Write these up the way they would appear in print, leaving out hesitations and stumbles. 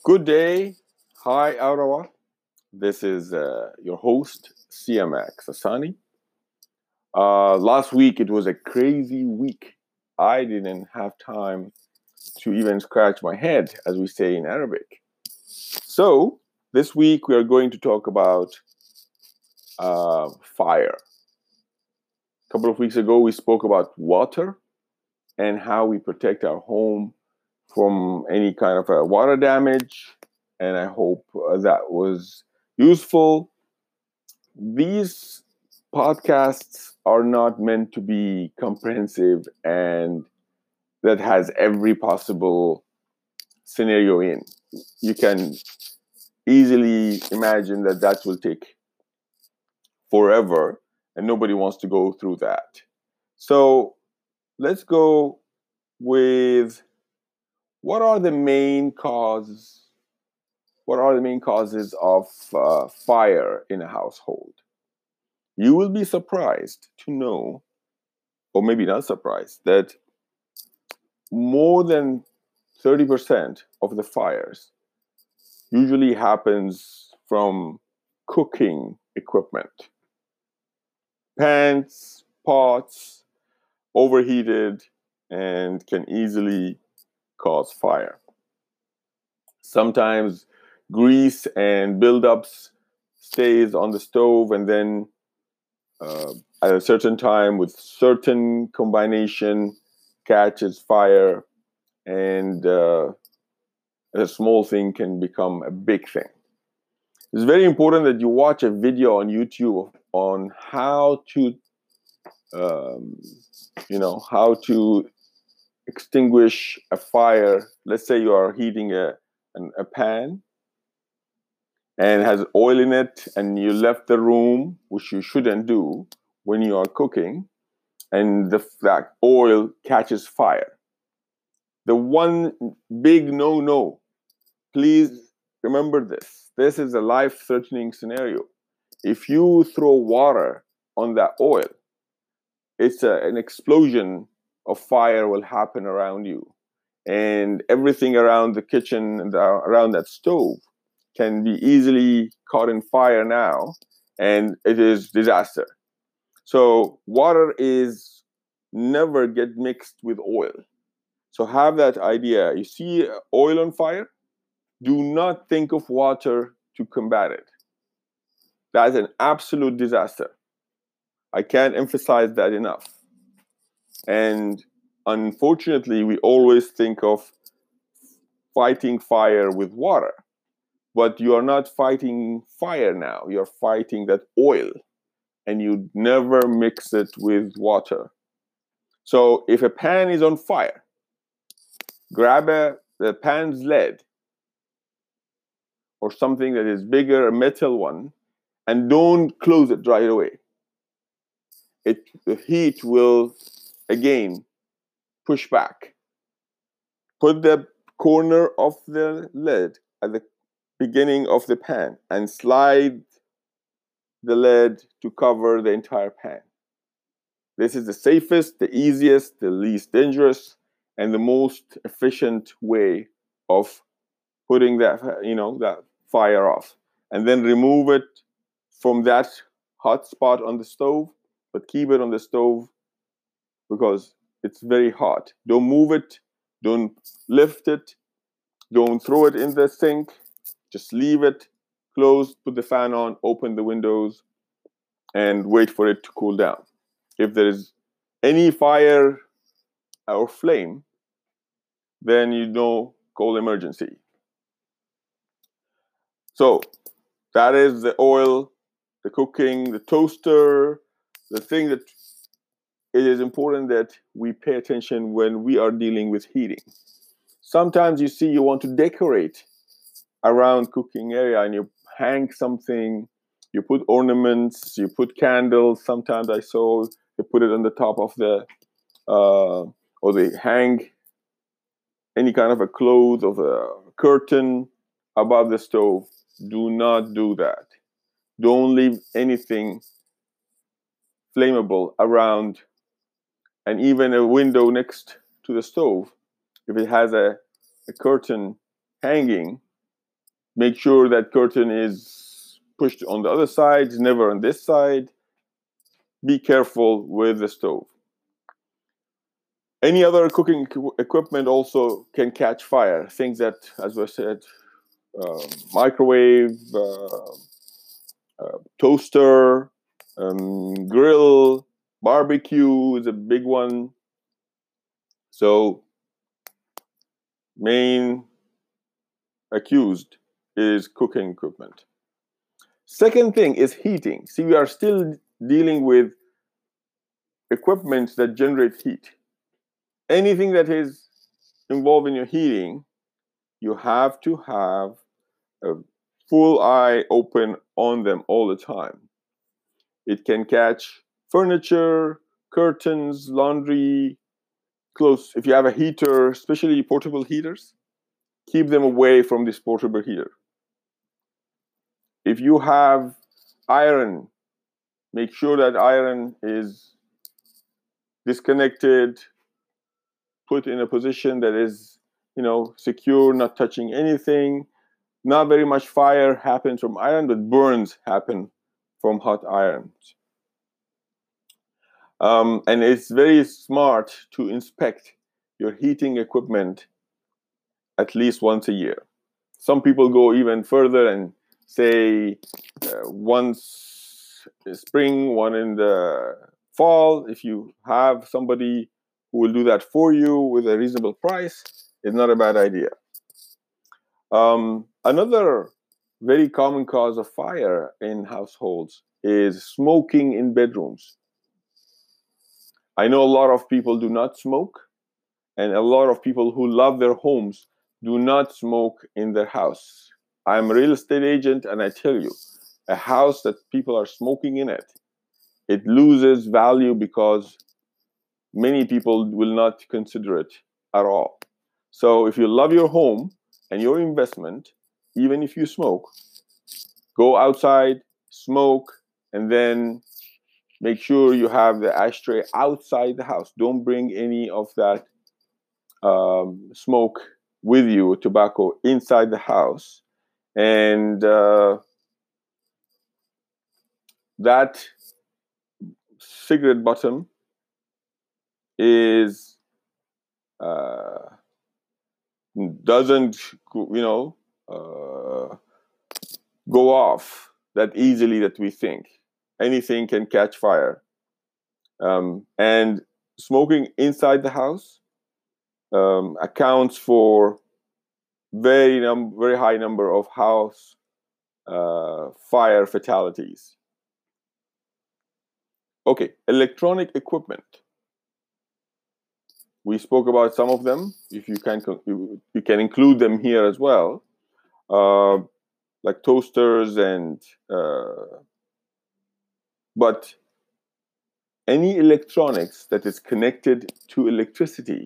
Good day. Hi, Arawa. This is your host, CMX Asani. Last week, it was a crazy week. I didn't have time to even scratch my head, as we say in Arabic. So, this week, we are going to talk about fire. A couple of weeks ago, we spoke about water and how we protect our home from any kind of water damage. And I hope that was useful. These podcasts are not meant to be comprehensive and that has every possible scenario in. You can easily imagine that will take forever and nobody wants to go through that. So let's go with what are the main causes of fire in a household? You will be surprised to know, or maybe not surprised, that more than 30% of the fires usually happens from cooking equipment. Pans, pots, overheated, and can easily cause fire. Sometimes grease and buildups stays on the stove, and then at a certain time with certain combination catches fire, and a small thing can become a big thing. It's very important that you watch a video on YouTube on how to how to extinguish a fire. Let's say you are heating a pan and has oil in it, and you left the room, which you shouldn't do when you are cooking, and that oil catches fire. The one big no, please remember this. This is a life-threatening scenario. If you throw water on that oil, it's an explosion of fire will happen around you. And everything around the kitchen and around that stove can be easily caught in fire now, and it is disaster. So water is never get mixed with oil. So have that idea. You see oil on fire, do not think of water to combat it. That's an absolute disaster. I can't emphasize that enough. And unfortunately, we always think of fighting fire with water. But you are not fighting fire now. You're fighting that oil. And you never mix it with water. So if a pan is on fire, grab the pan's lid or something that is bigger, a metal one, and don't close it right away. The heat will, again, push back. Put the corner of the lid at the beginning of the pan and slide the lid to cover the entire pan. This is the safest, the easiest, the least dangerous, and the most efficient way of putting that fire off. And then remove it from that hot spot on the stove, but keep it on the stove because it's very hot. Don't move it, don't lift it, don't throw it in the sink. Just leave it closed, put the fan on, open the windows, and wait for it to cool down. If there is any fire or flame, then call emergency. So that is the oil, the cooking, the toaster, the thing that it is important that we pay attention when we are dealing with heating. Sometimes you want to decorate around cooking area and you hang something, you put ornaments, you put candles. Sometimes I saw they put it on the top of the, or they hang any kind of a cloth of a curtain above the stove. Do not do that. Don't leave anything flammable around, and even a window next to the stove. If it has a curtain hanging, Make sure that curtain is pushed on the other side, never on this side. Be careful with the stove. Any other cooking equipment also can catch fire. Things that, as I said, microwave, toaster, grill, barbecue is a big one. So main accused is cooking equipment. Second thing is heating. See, we are still dealing with equipment that generate heat. Anything that is involved in your heating, you have to have a full eye open on them all the time. It can catch furniture, curtains, laundry, clothes. If you have a heater, especially portable heaters, keep them away from this portable heater. If you have iron, make sure that iron is disconnected, put in a position that is, secure, not touching anything. Not very much fire happens from iron, but burns happen from hot irons. And it's very smart to inspect your heating equipment at least once a year. Some people go even further and say once in spring, one in the fall. If you have somebody who will do that for you with a reasonable price, it's not a bad idea. Another very common cause of fire in households is smoking in bedrooms. I know a lot of people do not smoke, and a lot of people who love their homes do not smoke in their house. I'm a real estate agent, and I tell you, a house that people are smoking in it loses value because many people will not consider it at all. So if you love your home and your investment, even if you smoke, go outside, smoke, and then make sure you have the ashtray outside the house. Don't bring any of that smoke with you, tobacco, inside the house. And that cigarette bottom is doesn't go off that easily that we think. Anything can catch fire. And smoking inside the house accounts for very high number of house fire fatalities. Okay, electronic equipment. We spoke about some of them. If you can include them here as well, like toasters and but any electronics that is connected to electricity.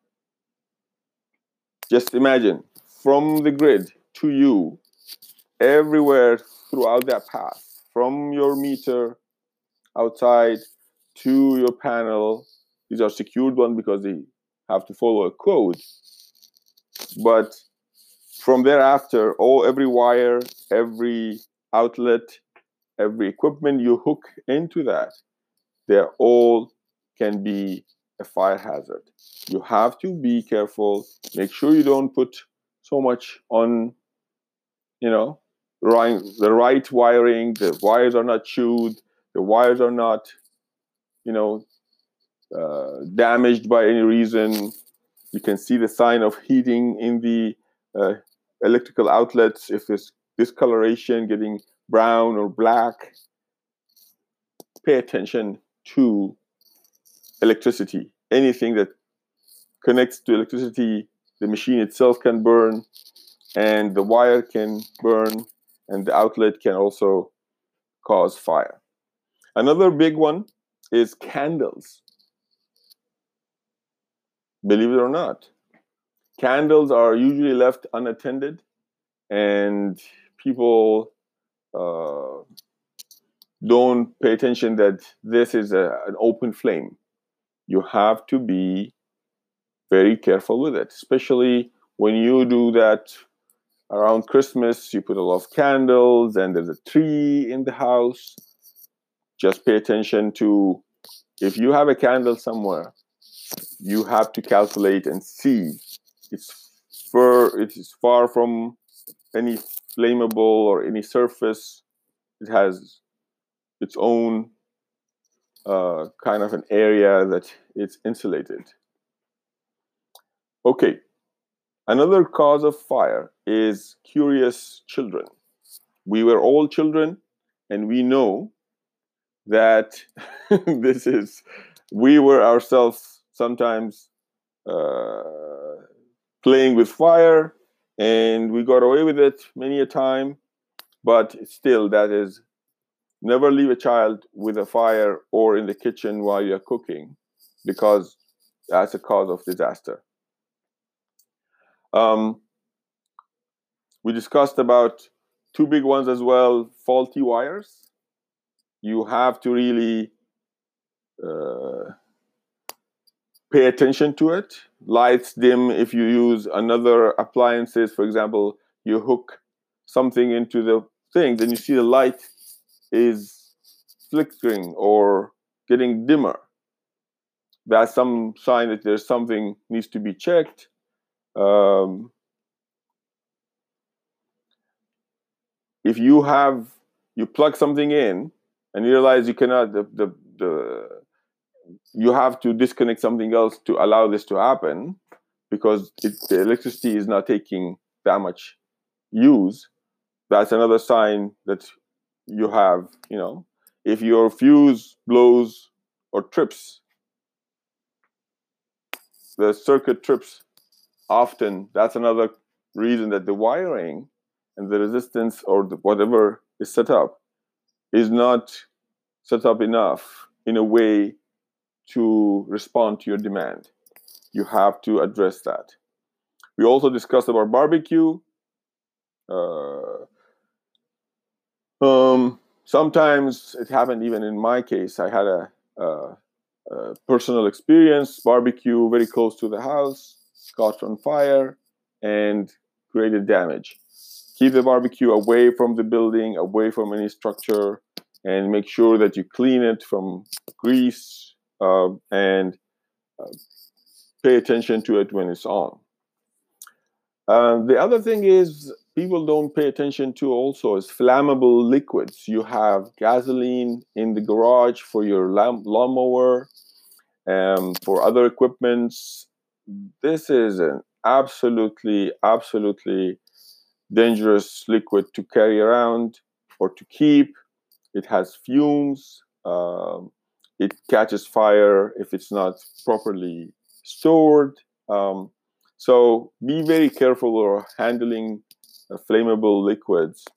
Just imagine from the grid to you, everywhere throughout that path, from your meter outside to your panel. These are secured ones because they have to follow a code. But from thereafter, every wire, every outlet, every equipment you hook into that, they all can be a fire hazard. You have to be careful. Make sure you don't put so much on, the right wiring. The wires are not chewed. The wires are not, damaged by any reason. You can see the sign of heating in the electrical outlets. If there's discoloration, getting brown or black, pay attention to electricity. Anything that connects to electricity, the machine itself can burn, and the wire can burn, and the outlet can also cause fire. Another big one is candles. Believe it or not, candles are usually left unattended, and people don't pay attention that this is an open flame. You have to be very careful with it, especially when you do that around Christmas, you put a lot of candles and there's a tree in the house. Just pay attention to, if you have a candle somewhere, you have to calculate and see it is far from any flammable or any surface. It has its own kind of an area that it's insulated. Okay, another cause of fire is curious children. We were all children, and we know that we were ourselves sometimes playing with fire, and we got away with it many a time, but still, that is, never leave a child with a fire or in the kitchen while you're cooking, because that's a cause of disaster. We discussed about two big ones as well, faulty wires. You have to really pay attention to it. Lights dim if you use another appliances. For example, you hook something into the thing, then you see the light is flickering or getting dimmer. That's some sign that there's something needs to be checked. If you plug something in and you realize you cannot, you have to disconnect something else to allow this to happen, because the electricity is not taking that much use. That's another sign that you have, if your fuse blows or trips, the circuit trips often, that's another reason that the wiring and the resistance or whatever is set up is not set up enough in a way to respond to your demand. You have to address that. We also discussed about barbecue. Sometimes it happened even in my case. I had a personal experience. Barbecue very close to the house caught on fire and created damage. Keep the barbecue away from the building, away from any structure, and make sure that you clean it from grease and pay attention to it when it's on. The other thing is people don't pay attention to also is flammable liquids. You have gasoline in the garage for your lawnmower, for other equipments. This is an absolutely dangerous liquid to carry around or to keep. It has fumes. It catches fire if it's not properly stored. So be very careful of handling flammable liquids.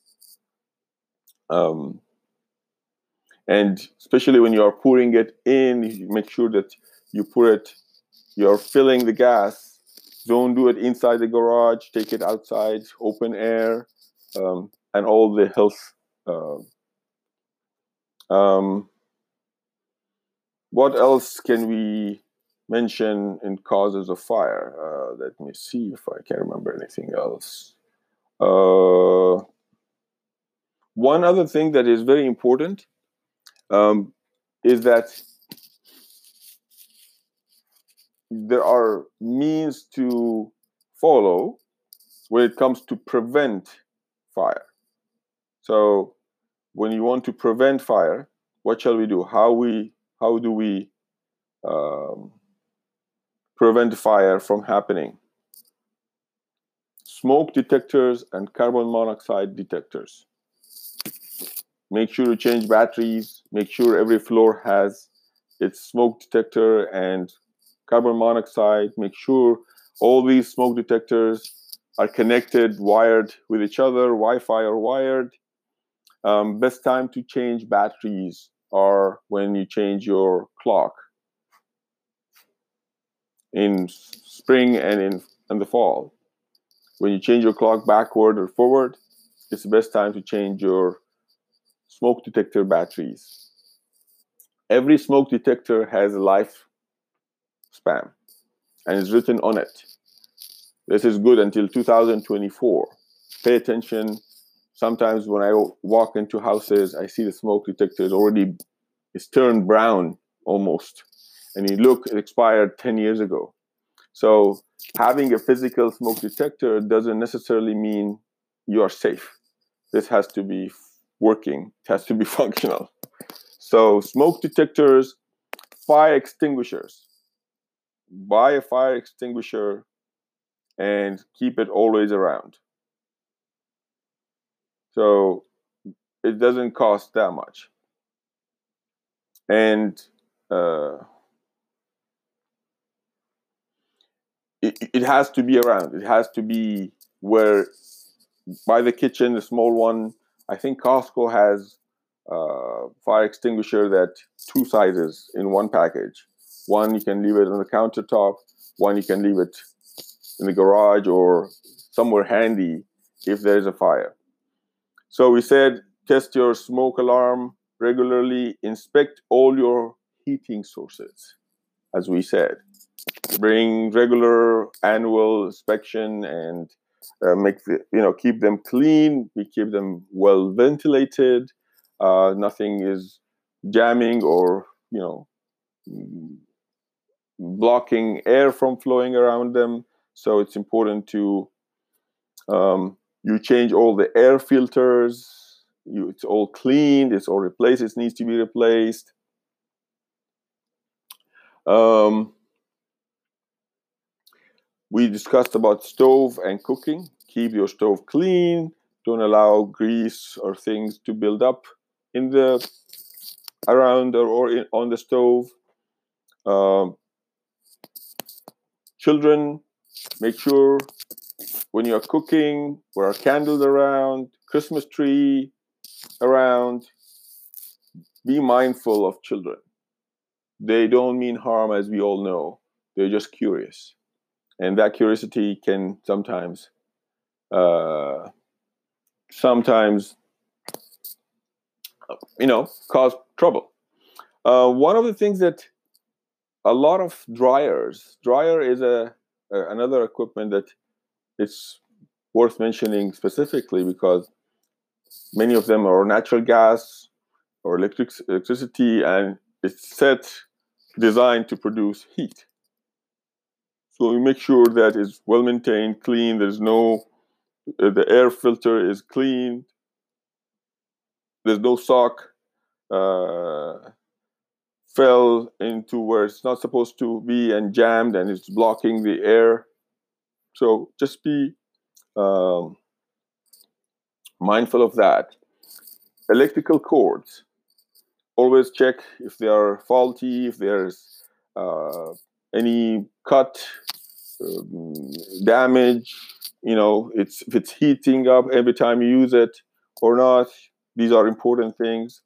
And especially when you are pouring it in, you make sure that you're filling the gas. Don't do it inside the garage. Take it outside, open air, and all the health. What else can we mention in causes of fire? Let me see if I can remember anything else. One other thing that is very important is that there are means to follow when it comes to prevent fire. So when you want to prevent fire, what shall we do? How do we prevent fire from happening? Smoke detectors and carbon monoxide detectors. Make sure to change batteries. Make sure every floor has its smoke detector and carbon monoxide. Make sure all these smoke detectors are connected, wired with each other, Wi-Fi or wired. Best time to change batteries are when you change your clock in spring and in the fall. When you change your clock backward or forward, it's the best time to change your smoke detector batteries. Every smoke detector has a lifespan and it's written on it. This is good until 2024. pay attention. Sometimes when I walk into houses, I see the smoke detector is already, it's turned brown almost. And you look, it expired 10 years ago. So having a physical smoke detector doesn't necessarily mean you are safe. This has to be working. It has to be functional. So smoke detectors, fire extinguishers. Buy a fire extinguisher and keep it always around. So it doesn't cost that much. And it has to be around. It has to be where, by the kitchen, the small one. I think Costco has fire extinguisher that 2 sizes in one package. One you can leave it on the countertop. One you can leave it in the garage or somewhere handy if there's a fire. So we said test your smoke alarm regularly. Inspect all your heating sources, as we said. Bring regular annual inspection and keep them clean. We keep them well ventilated. Nothing is jamming or blocking air from flowing around them. So it's important to you change all the air filters. It's all cleaned. It's all replaced. It needs to be replaced. We discussed about stove and cooking. Keep your stove clean. Don't allow grease or things to build up in the around or on the stove. Children, make sure when you're cooking, there are candles around, Christmas tree around. Be mindful of children. They don't mean harm, as we all know. They're just curious. And that curiosity can sometimes cause trouble. One of the things that a lot of dryer is another equipment that it's worth mentioning specifically, because many of them are natural gas or electricity, and it's designed to produce heat. So we make sure that it's well maintained, clean. There's the air filter is clean. There's no sock fell into where it's not supposed to be and jammed and it's blocking the air. So just be mindful of that. Electrical cords. Always check if they are faulty, if there's any cut, damage, if it's heating up every time you use it or not. These are important things.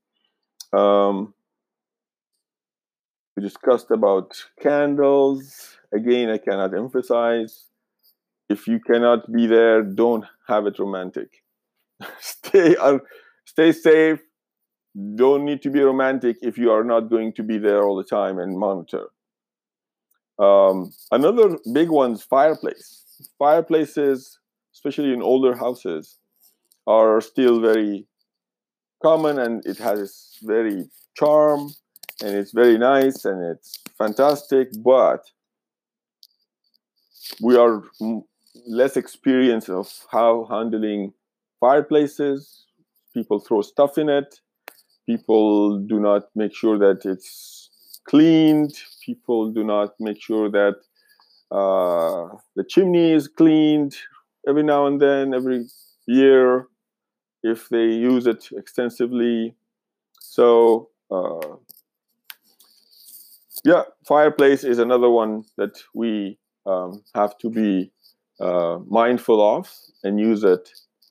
We discussed about candles. Again, I cannot emphasize, if you cannot be there, don't have it romantic. Stay safe. Don't need to be romantic if you are not going to be there all the time and monitor. Another big one is fireplace. Fireplaces, especially in older houses, are still very common, and it has very charm, and it's very nice, and it's fantastic, but we are less experienced of how handling fireplaces. People throw stuff in it. People do not make sure that it's cleaned. People do not make sure that the chimney is cleaned every now and then, every year, if they use it extensively. So, fireplace is another one that we have to be mindful of and use it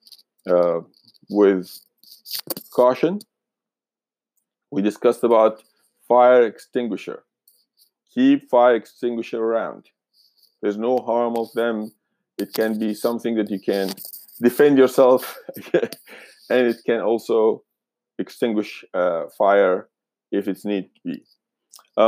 with caution. We discussed about fire extinguisher. Keep fire extinguisher around. There's no harm of them. It can be something that you can defend yourself, and it can also extinguish fire if it's need to be.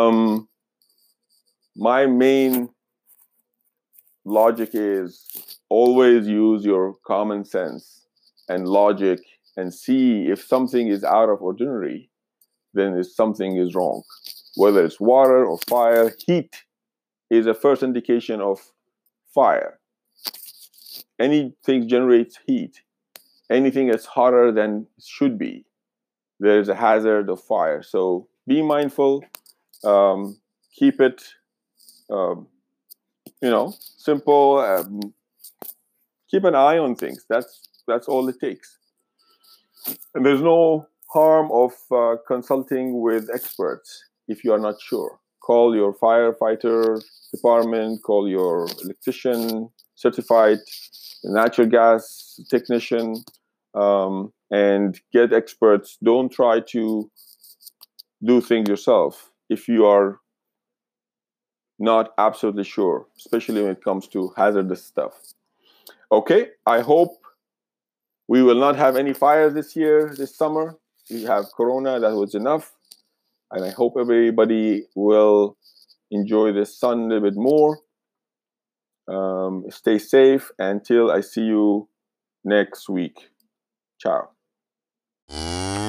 My main logic is always use your common sense and logic and see if something is out of ordinary, then if something is wrong. Whether it's water or fire, heat is a first indication of fire. Anything generates heat. Anything that's hotter than it should be, there's a hazard of fire. So be mindful. Keep it, um, simple. Keep an eye on things. That's all it takes. And there's no harm of consulting with experts if you are not sure. Call your firefighter department, call your electrician, certified natural gas technician, and get experts. Don't try to do things yourself if you are not absolutely sure, especially when it comes to hazardous stuff. Okay, I hope we will not have any fires this summer. We have Corona, that was enough. And I hope everybody will enjoy the sun a little bit more. Stay safe until I see you next week. Ciao.